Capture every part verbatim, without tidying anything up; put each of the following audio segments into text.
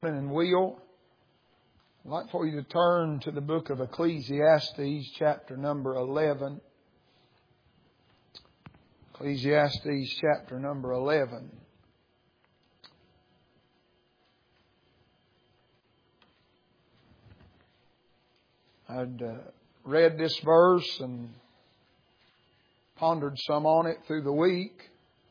And will, I'd like for you to turn to the book of Ecclesiastes, chapter number eleven. Ecclesiastes, chapter number eleven. I'd uh, read this verse and pondered some on it through the week.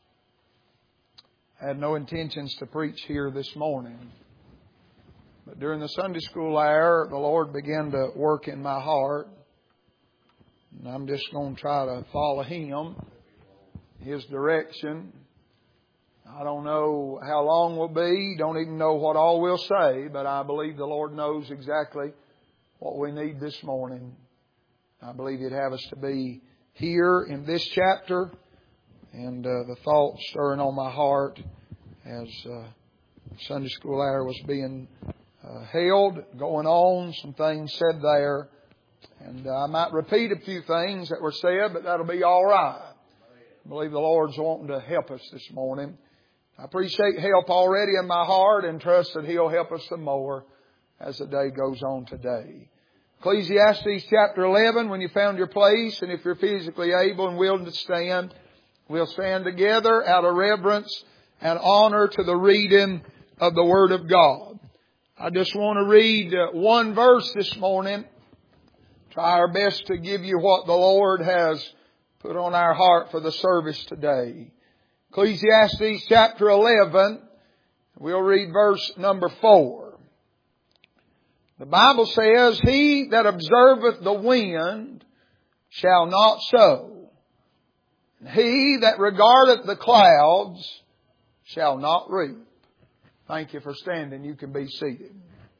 I had no intentions to preach here this morning. But during the Sunday school hour, the Lord began to work in my heart. And I'm just going to try to follow Him, His direction. I don't know how long we'll be. Don't even know what all we'll say. But I believe the Lord knows exactly what we need this morning. I believe He'd have us to be here in this chapter. And uh, the thoughts stirring on my heart as uh, Sunday school hour was being Uh, held, going on, some things said there. And uh, I might repeat a few things that were said, but that'll be all right. I believe the Lord's wanting to help us this morning. I appreciate help already in my heart and trust that He'll help us some more as the day goes on today. Ecclesiastes chapter eleven, when you found your place, and if you're physically able and willing to stand, we'll stand together out of reverence and honor to the reading of the Word of God. I just want to read one verse this morning. Try our best to give you what the Lord has put on our heart for the service today. Ecclesiastes chapter eleven. We'll read verse number four. The Bible says, "He that observeth the wind shall not sow, and he that regardeth the clouds shall not reap." Thank you for standing. You can be seated.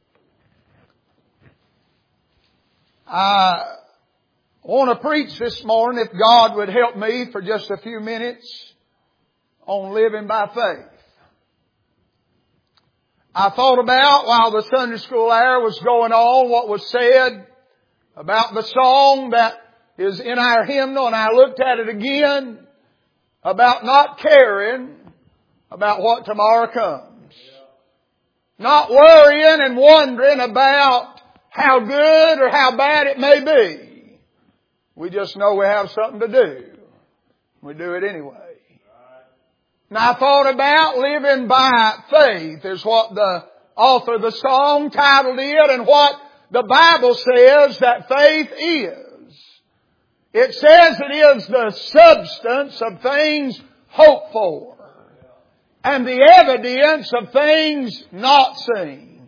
I want to preach this morning, if God would help me for just a few minutes, on living by faith. I thought about, while the Sunday school hour was going on, what was said about the song that is in our hymnal, and I looked at it again about not caring about what tomorrow comes. Not worrying and wondering about how good or how bad it may be. We just know we have something to do. We do it anyway. Now I thought about living by faith is what the author of the song titled it, and what the Bible says that faith is. It says it is the substance of things hoped for, and the evidence of things not seen.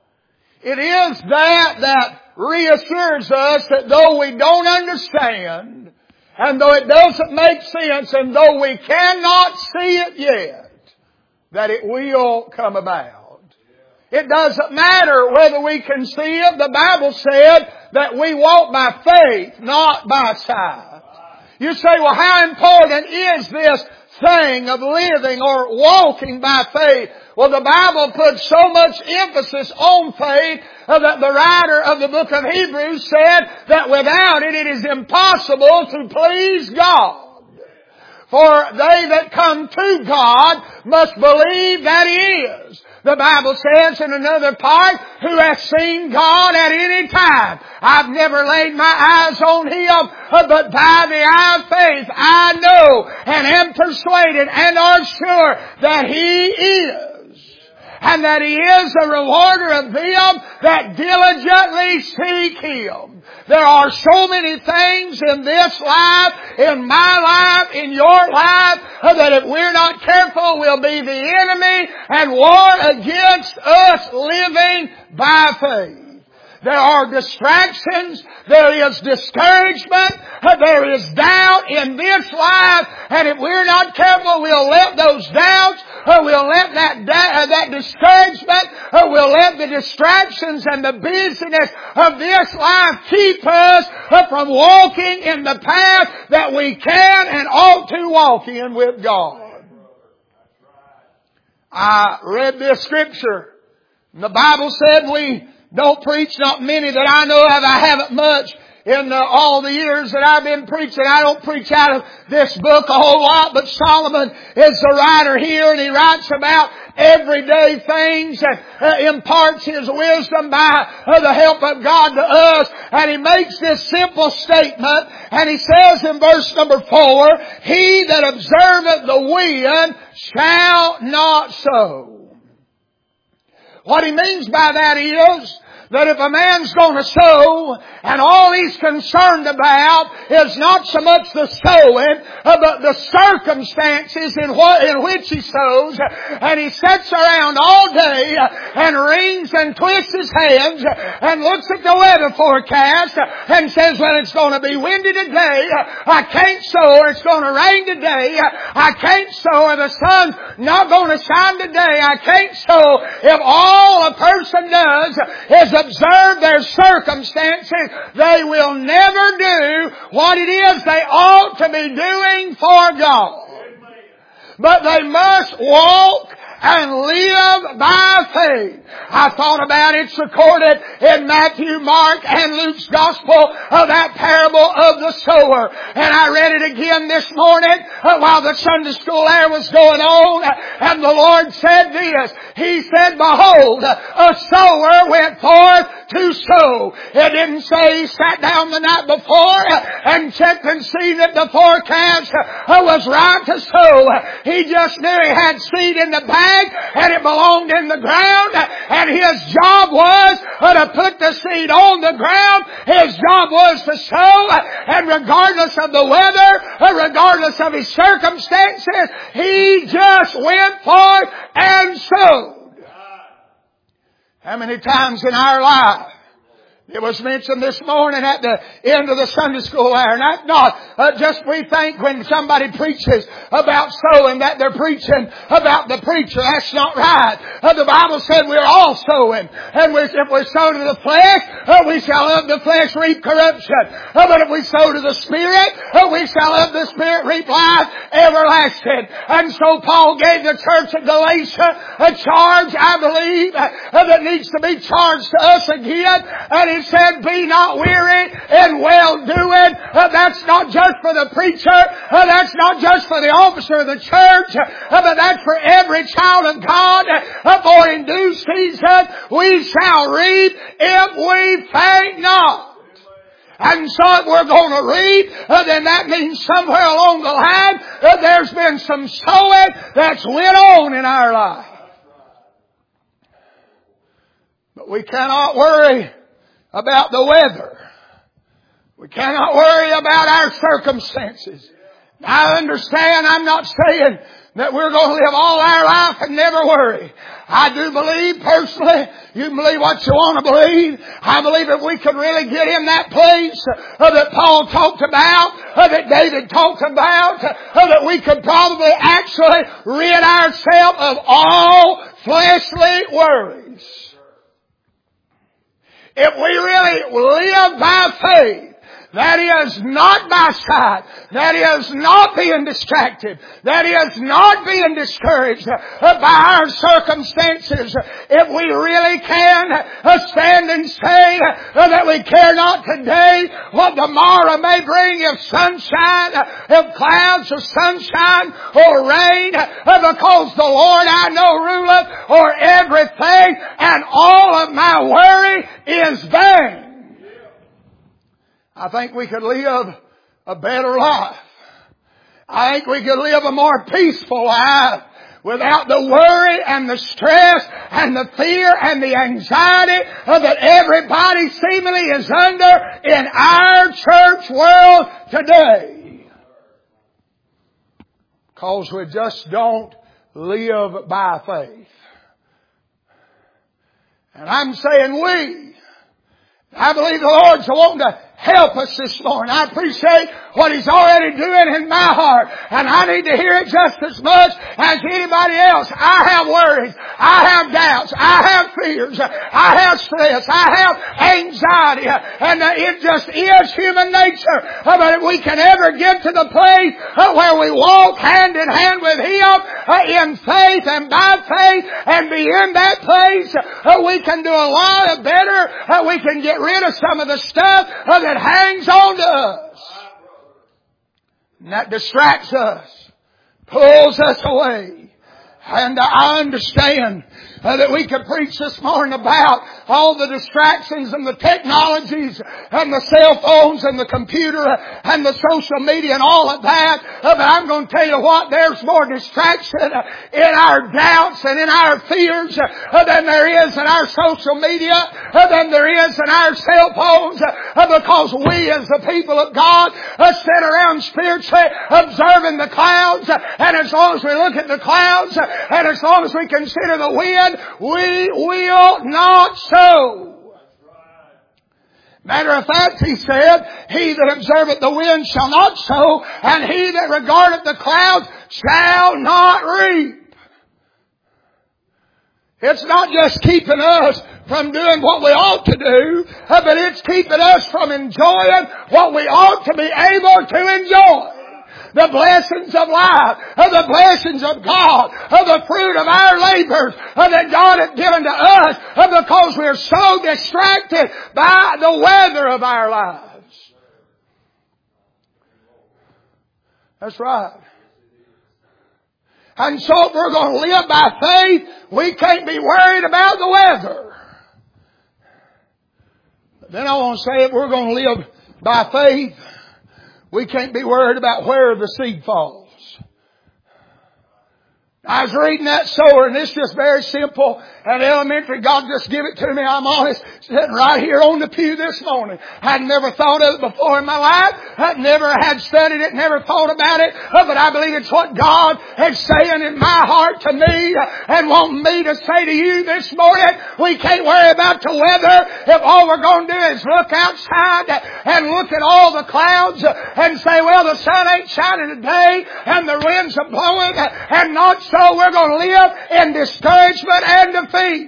It is that that reassures us that though we don't understand, and though it doesn't make sense, and though we cannot see it yet, that it will come about. It doesn't matter whether we can see it. The Bible said that we walk by faith, not by sight. You say, well, how important is this thing of living or walking by faith? Well, the Bible puts so much emphasis on faith uh, that the writer of the book of Hebrews said that without it, it is impossible to please God. For they that come to God must believe that He is. The Bible says in another part, who hath seen God at any time? I've never laid my eyes on Him, but by the eye of faith I know and am persuaded and are sure that He is. And that He is a rewarder of them that diligently seek Him. There are so many things in this life, in my life, in your life, that if we're not careful will be the enemy and war against us living by faith. There are distractions. There is discouragement. There is doubt in this life. And if we're not careful, we'll let those doubts, or we'll let that da- that discouragement, or we'll let the distractions and the busyness of this life keep us from walking in the path that we can and ought to walk in with God. I read this scripture. The Bible said we don't preach, not many that I know of. I haven't much in uh, all the years that I've been preaching. I don't preach out of this book a whole lot, but Solomon is the writer here, and he writes about everyday things and uh, imparts his wisdom by uh, the help of God to us. And he makes this simple statement, and he says in verse number four, "He that observeth the wind shall not sow." What he means by that is that if a man's going to sow, and all he's concerned about is not so much the sowing, but the circumstances in, what, in which he sows, and he sits around all day and wrings and twists his hands and looks at the weather forecast and says, well, it's going to be windy today, I can't sow, or it's going to rain today, I can't sow, or the sun's not going to shine today, I can't sow. If all a person does is observe their circumstances, they will never do what it is they ought to be doing for God. But they must walk and live by faith. I thought about it. It's recorded in Matthew, Mark, and Luke's Gospel of that parable of the sower. And I read it again this morning uh, while the Sunday school hour was going on. And the Lord said this. He said, behold, a sower went forth to sow. It didn't say he sat down the night before and checked and seen that the forecast was right to sow. He just knew he had seed in the bag and it belonged in the ground, and his job was to put the seed on the ground. His job was to sow, and regardless of the weather, regardless of his circumstances, he just went forth and sowed. How many times in our life, it was mentioned this morning at the end of the Sunday school hour. Not, not uh, just we think when somebody preaches about sowing that they're preaching about the preacher. That's not right. Uh, the Bible said we're all sowing. And we, if we sow to the flesh, uh, we shall of the flesh reap corruption. Uh, but if we sow to the Spirit, uh, we shall of the Spirit reap life everlasting. And so Paul gave the church of Galatia a charge, I believe, uh, that needs to be charged to us again. And he said, be not weary in well-doing. Uh, that's not just for the preacher. Uh, that's not just for the officer of the church. Uh, but that's for every child of God. Uh, for in due season we shall reap if we faint not. And so if we're going to reap, uh, then that means somewhere along the line uh, there's been some sowing that's went on in our life. But we cannot worry about the weather. We cannot worry about our circumstances. I understand, I'm not saying that we're going to live all our life and never worry. I do believe personally, you can believe what you want to believe. I believe if we could really get in that place uh, that Paul talked about, uh, that David talked about, uh, that we could probably actually rid ourselves of all fleshly worries. If we really live by faith, that is not by sight, that is not being distracted, that is not being discouraged by our circumstances, if we really can stand and say that we care not today what tomorrow may bring, if sunshine, if clouds or sunshine or rain, because the Lord I know ruleth o'er everything, and all of my worry is vain. I think we could live a better life. I think we could live a more peaceful life without the worry and the stress and the fear and the anxiety that everybody seemingly is under in our church world today. Because we just don't live by faith. And I'm saying we. I believe the Lord's wanting to help us this morning. I appreciate what He's already doing in my heart. And I need to hear it just as much as anybody else. I have worries. I have doubts. I have fears. I have stress. I have anxiety. And it just is human nature. But if we can ever get to the place where we walk hand in hand with Him in faith and by faith and be in that place, we can do a lot better. We can get rid of some of the stuff that hangs on to us. And that distracts us, pulls us away. And I understand uh, that we could preach this morning about all the distractions and the technologies and the cell phones and the computer and the social media and all of that. Uh, but I'm going to tell you what, there's more distraction uh, in our doubts and in our fears uh, than there is in our social media, uh, than there is in our cell phones, uh, because we as the people of God uh, sit around spiritually observing the clouds, uh, and as long as we look at the clouds, uh, and as long as we consider the wind, we will not sow. Matter of fact, he said, he that observeth the wind shall not sow, and he that regardeth the clouds shall not reap. It's not just keeping us from doing what we ought to do, but it's keeping us from enjoying what we ought to be able to enjoy. The blessings of life, the blessings of God, the fruit of our labors that God has given to us, because we're so distracted by the weather of our lives. That's right. And so if we're going to live by faith, we can't be worried about the weather. But then I want to say if we're going to live by faith, we can't be worried about where the seed falls. I was reading that sower, and it's just very simple and elementary. God just give it to me. I'm honest, sitting right here on the pew this morning. I'd never thought of it before in my life. I'd never had studied it, never thought about it. But I believe it's what God is saying in my heart to me and wanting me to say to you this morning. We can't worry about the weather if all we're going to do is look outside and look at all the clouds and say, well, the sun ain't shining today and the winds are blowing and not so. So we're going to live in discouragement and defeat.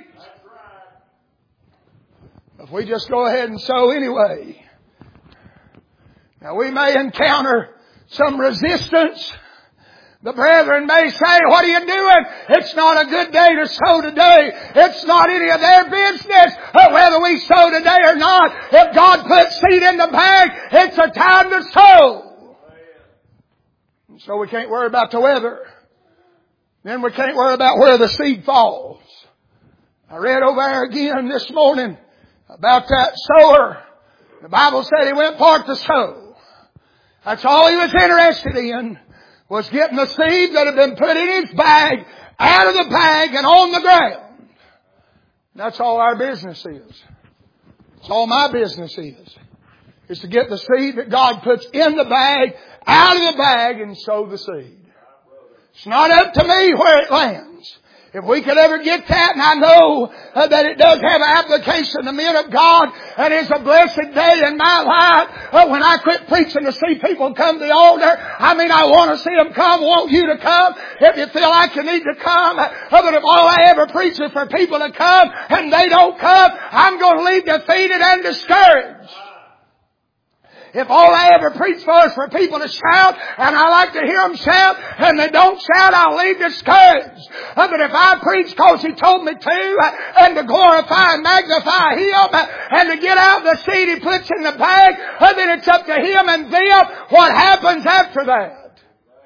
If we just go ahead and sow anyway. Now we may encounter some resistance. The brethren may say, what are you doing? It's not a good day to sow today. It's not any of their business whether we sow today or not. If God puts seed in the bag, it's a time to sow. And so we can't worry about the weather. Then we can't worry about where the seed falls. I read over there again this morning about that sower. The Bible said he went forth to sow. That's all he was interested in, was getting the seed that had been put in his bag out of the bag and on the ground. That's all our business is. That's all my business is. Is to get the seed that God puts in the bag out of the bag and sow the seed. It's not up to me where it lands. If we could ever get that, and I know uh, that it does have an application to men of God, and it's a blessed day in my life uh, when I quit preaching to see people come to the altar. I mean, I want to see them come, want you to come if you feel like you need to come. Uh, but if all I ever preach is for people to come and they don't come, I'm going to leave defeated and discouraged. If all I ever preach for is for people to shout, and I like to hear them shout, and they don't shout, I'll leave discouraged. Uh, but if I preach because He told me to, uh, and to glorify and magnify Him, uh, and to get out the seed He puts in the bag, uh, then it's up to Him and them what happens after that.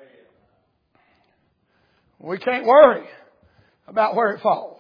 We can't worry about where it falls.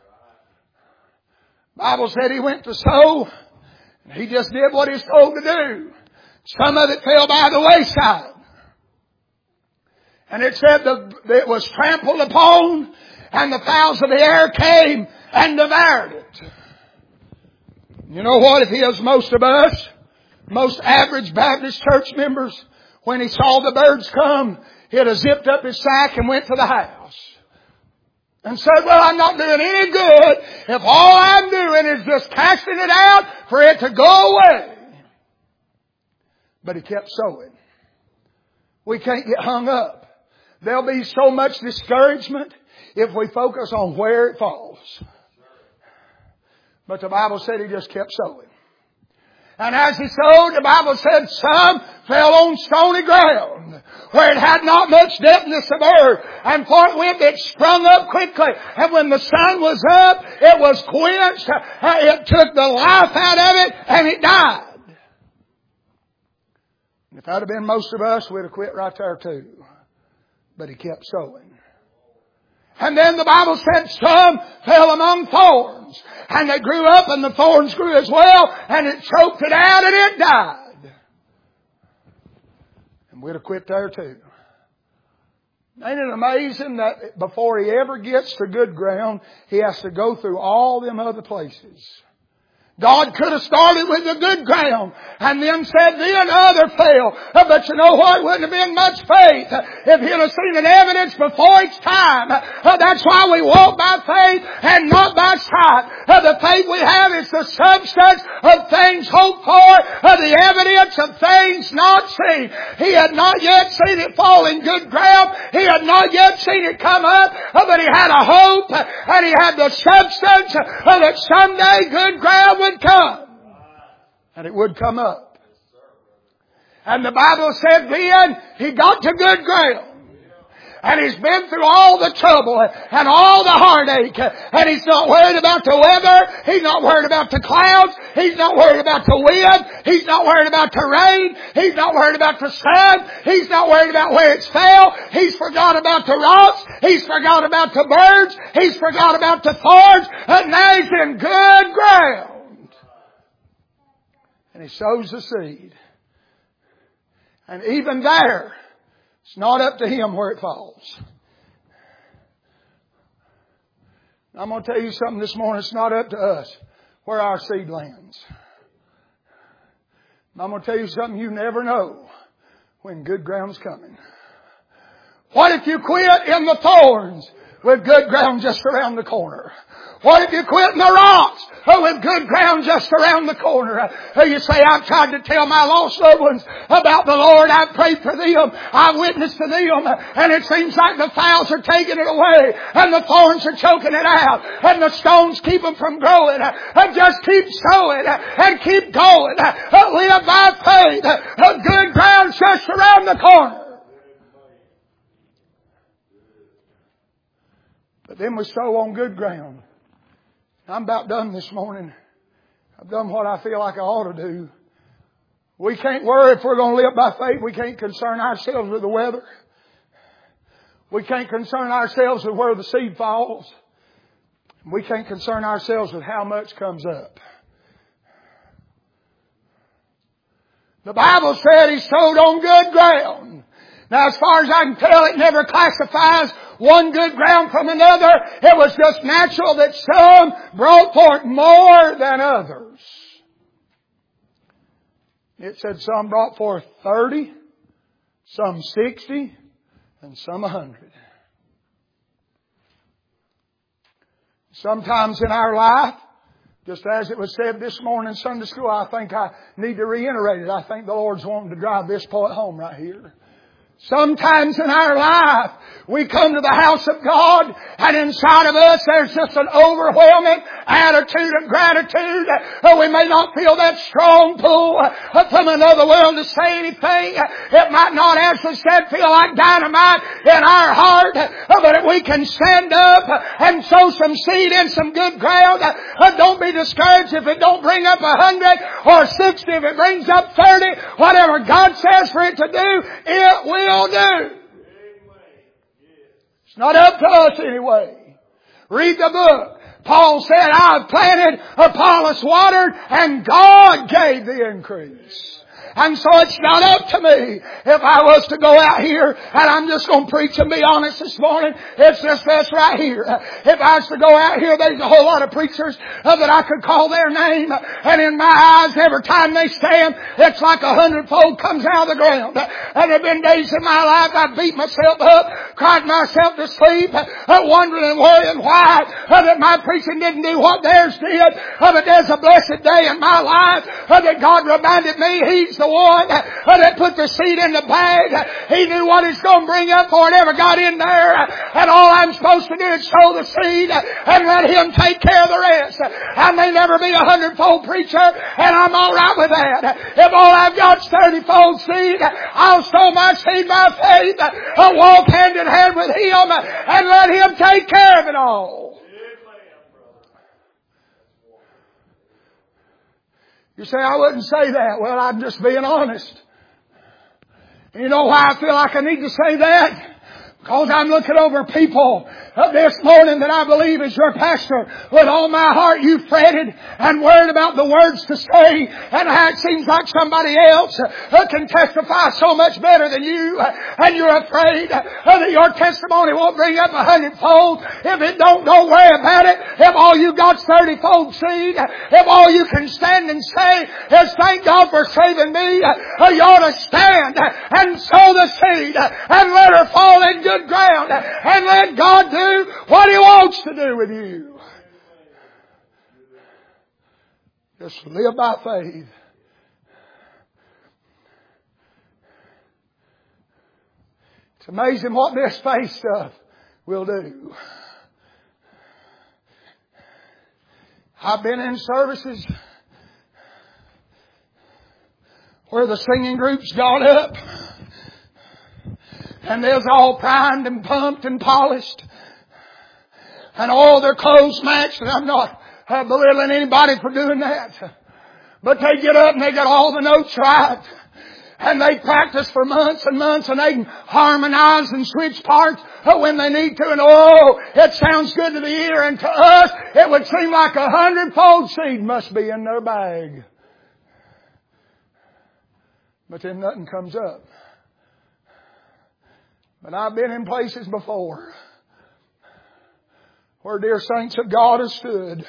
The Bible said He went to sow, and He just did what He was told to do. Some of it fell by the wayside. And it said that it was trampled upon, and the fowls of the air came and devoured it. You know what? If he is most of us, most average Baptist church members, when he saw the birds come, he'd have zipped up his sack and went to the house. And said, well, I'm not doing any good if all I'm doing is just casting it out for it to go away. But he kept sowing. We can't get hung up. There'll be so much discouragement if we focus on where it falls. But the Bible said he just kept sowing. And as he sowed, the Bible said some fell on stony ground, where it had not much depthness of earth, and forthwith it sprung up quickly. And when the sun was up, it was quenched. It took the life out of it, and it died. And if that had been most of us, we'd have quit right there too. But He kept sowing. And then the Bible said some fell among thorns. And they grew up and the thorns grew as well. And it choked it out and it died. And we'd have quit there too. Ain't it amazing that before he ever gets to good ground, he has to go through all them other places? God could have started with the good ground and then said, then other fell. But you know what? It wouldn't have been much faith if he'd have seen an evidence before its time. That's why we walk by faith and not by sight. The faith we have is the substance of things hoped for, the evidence of things not seen. He had not yet seen it fall in good ground. He had not yet seen it come up, but he had a hope and he had the substance that someday good ground would come. And it would come up. And the Bible said then he got to good ground. And he's been through all the trouble and all the heartache. And he's not worried about the weather. He's not worried about the clouds. He's not worried about the wind. He's not worried about the rain. He's not worried about the sun. He's not worried about where it's fell. He's forgot about the rocks. He's forgot about the birds. He's forgot about the thorns. And now he's in good ground. And he sows the seed. And even there, it's not up to him where it falls. I'm going to tell you something this morning. It's not up to us where our seed lands. I'm going to tell you something. You never know when good ground's coming. What if you quit in the thorns with good ground just around the corner? What if you quit in the rocks with good ground just around the corner? You say, I've tried to tell my lost loved ones about the Lord. I've prayed for them. I've witnessed to them. And it seems like the fowls are taking it away. And the thorns are choking it out. And the stones keep them from growing. And just keep sowing. And keep going. Live by faith. Good ground just around the corner. But then we sow on good ground. I'm about done this morning. I've done what I feel like I ought to do. We can't worry if we're going to live by faith. We can't concern ourselves with the weather. We can't concern ourselves with where the seed falls. We can't concern ourselves with how much comes up. The Bible said he sowed on good ground. Now, as far as I can tell, it never classifies one good ground from another. It was just natural that some brought forth more than others. It said some brought forth thirty, some sixty, and some a hundred. Sometimes in our life, just as it was said this morning in Sunday school, I think I need to reiterate it. I think the Lord's wanting to drive this point home right here. Sometimes in our life, we come to the house of God and inside of us there's just an overwhelming attitude of gratitude. We may not feel that strong pull from another world to say anything. It might not, as I said, feel like dynamite in our heart. But if we can stand up and sow some seed in some good ground, don't be discouraged if it don't bring up a hundred or sixty. If it brings up thirty, whatever God says for it to do, it will do. It's not up to us anyway. Read the book. Paul said, I've planted, Apollos watered, and God gave the increase. And so it's not up to me if I was to go out here, and I'm just going to preach and be honest this morning. It's just this right here. If I was to go out here, there's a whole lot of preachers uh, that I could call their name. And in my eyes, every time they stand, it's like a hundredfold comes out of the ground. And there have been days in my life I beat myself up, cried myself to sleep, uh, wondering and worrying why uh, that my preaching didn't do what theirs did. Uh, but there's a blessed day in my life uh, that God reminded me He's the one that put the seed in the bag. He knew what He's going to bring up before it ever got in there. And all I'm supposed to do is sow the seed and let Him take care of the rest. I may never be a hundredfold preacher, and I'm all right with that. If all I've got is thirty-fold seed, I'll sow my seed by faith. I'll walk hand in hand with Him and let Him take care of it all. You say, I wouldn't say that. Well, I'm just being honest. And you know why I feel like I need to say that? Because I'm looking over people this morning that I believe is your pastor. With all my heart you've fretted and worried about the words to say, and how it seems like somebody else can testify so much better than you, and you're afraid that your testimony won't bring up a hundredfold. If it don't, don't worry about it. If all you got's thirty-fold seed, if all you can stand and say is thank God for saving me, you ought to stand and sow the seed and let her fall in good ground and let God do what He wants to do with you. Just live by faith. It's amazing what this faith stuff will do. I've been in services where the singing groups got up and they was all primed and pumped and polished. And all their clothes matched. And I'm not uh, belittling anybody for doing that. But they get up and they got all the notes right. And they practice for months and months and they can harmonize and switch parts when they need to. And oh, it sounds good to the ear. And to us, it would seem like a hundredfold seed must be in their bag. But then nothing comes up. But I've been in places before where dear saints of God have stood.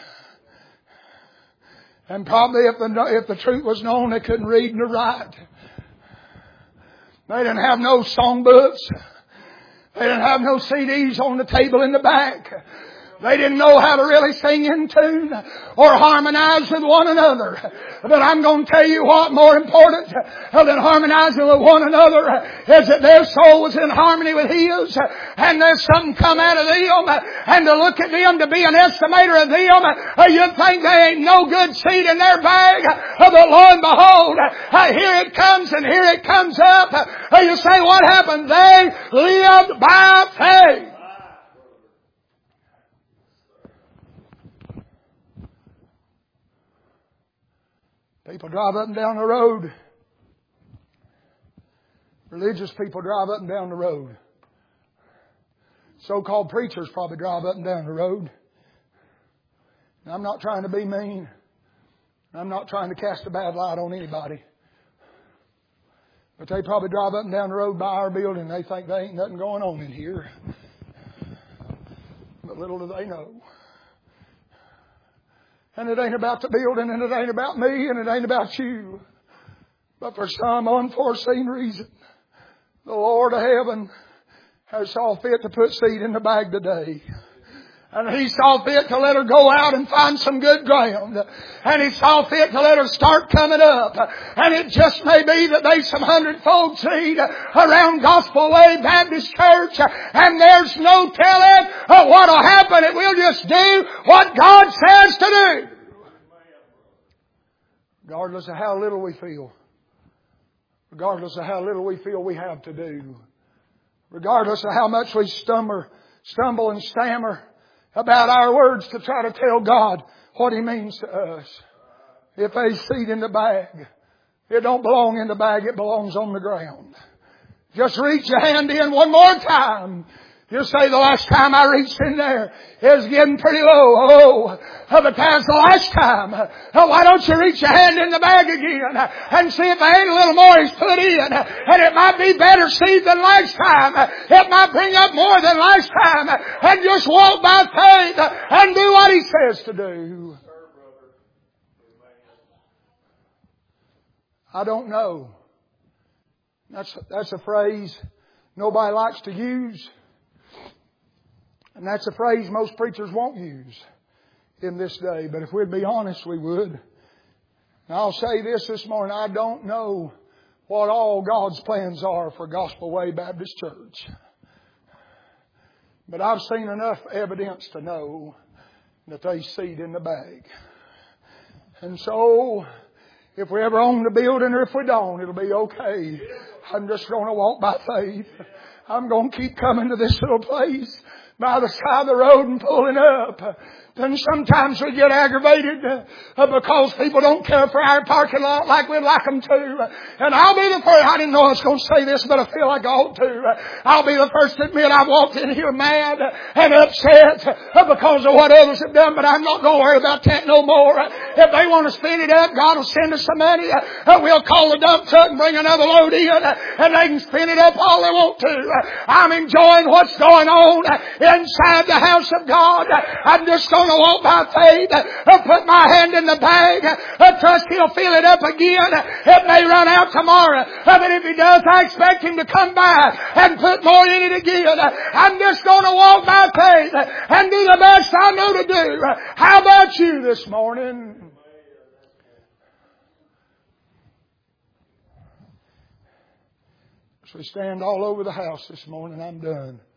And probably if the, if the truth was known, they couldn't read nor write. They didn't have no songbooks. They didn't have no C Ds on the table in the back. They didn't know how to really sing in tune or harmonize with one another. But I'm going to tell you what, more important than harmonizing with one another is that their soul was in harmony with His. And there's something come out of them. And to look at them, to be an estimator of them, you'd think they ain't no good seed in their bag. But lo and behold, here it comes and here it comes up. You say, what happened? They lived by faith. People drive up and down the road. Religious people drive up and down the road. So-called preachers probably drive up and down the road. And I'm not trying to be mean. I'm not trying to cast a bad light on anybody. But they probably drive up and down the road by our building and they think there ain't nothing going on in here. But little do they know. And it ain't about the building, and it ain't about me, and it ain't about you. But for some unforeseen reason, the Lord of heaven has saw fit to put seed in the bag today. And He saw fit to let her go out and find some good ground. And He saw fit to let her start coming up. And it just may be that there's some hundredfold seed around Gospel Way Baptist Church. And there's no telling what'll happen. It will just do what God says to do. Regardless of how little we feel. Regardless of how little we feel we have to do. Regardless of how much we stumble, stumble and stammer about our words to try to tell God what He means to us. If there's seed in the bag, it don't belong in the bag, it belongs on the ground. Just reach your hand in one more time. You say the last time I reached in there, it was getting pretty low. Oh, but that's the last time. Why don't you reach your hand in the bag again and see if there ain't a little more He's put in. And it might be better seed than last time. It might bring up more than last time. And just walk by faith and do what He says to do. I don't know. That's, that's a phrase nobody likes to use. And that's a phrase most preachers won't use in this day. But if we'd be honest, we would. And I'll say this this morning. I don't know what all God's plans are for Gospel Way Baptist Church. But I've seen enough evidence to know that there's seed in the bag. And so, if we ever own the building or if we don't, it'll be okay. I'm just going to walk by faith. I'm going to keep coming to this little place by the side of the road and pulling up. Then sometimes we get aggravated uh, because people don't care for our parking lot like we'd like them to. And I'll be the first, I didn't know I was going to say this, but I feel like I ought to. I'll be the first to admit I walked in here mad and upset uh, because of what others have done, but I'm not going to worry about that no more. If they want to spin it up, God will send us some money. Uh, we'll call the dump truck and bring another load in uh, and they can spin it up all they want to. Uh, I'm enjoying what's going on uh, inside the house of God. Uh, I'm just going to walk by faith, uh, put my hand in the bag, uh, trust He'll fill it up again. It may run out tomorrow, uh, but if He does, I expect Him to come back and put more in it again. Uh, I'm just going to walk by faith uh, and do the best I know to do. Uh, how about you this morning? As we stand all over the house this morning, I'm done.